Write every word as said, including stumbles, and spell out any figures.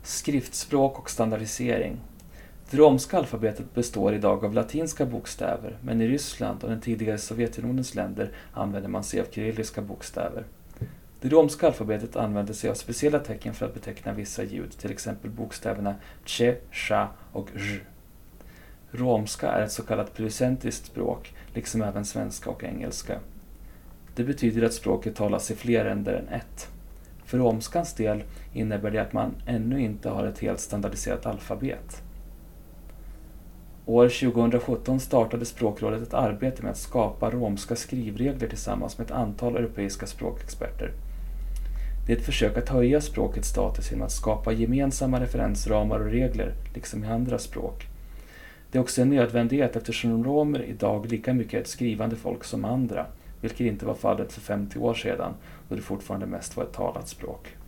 Skriftspråk och standardisering. Det romska alfabetet består idag av latinska bokstäver, men i Ryssland och den tidigare Sovjetunionens länder använder man sig av kyrilliska bokstäver. Det romska alfabetet använder sig av speciella tecken för att beteckna vissa ljud, till exempel bokstäverna che, sha och j. Romska är ett så kallat pluricentriskt språk, liksom även svenska och engelska. Det betyder att språket talas i fler länder än ett. För romskans del innebär det att man ännu inte har ett helt standardiserat alfabet. År tjugohundrasjutton startade Språkrådet ett arbete med att skapa romska skrivregler tillsammans med ett antal europeiska språkexperter. Det är ett försök att höja språkets status genom att skapa gemensamma referensramar och regler, liksom i andra språk. Det är också en nödvändighet eftersom romer idag lika mycket är ett skrivande folk som andra, vilket inte var fallet för femtio år sedan, då det fortfarande mest var ett talat språk.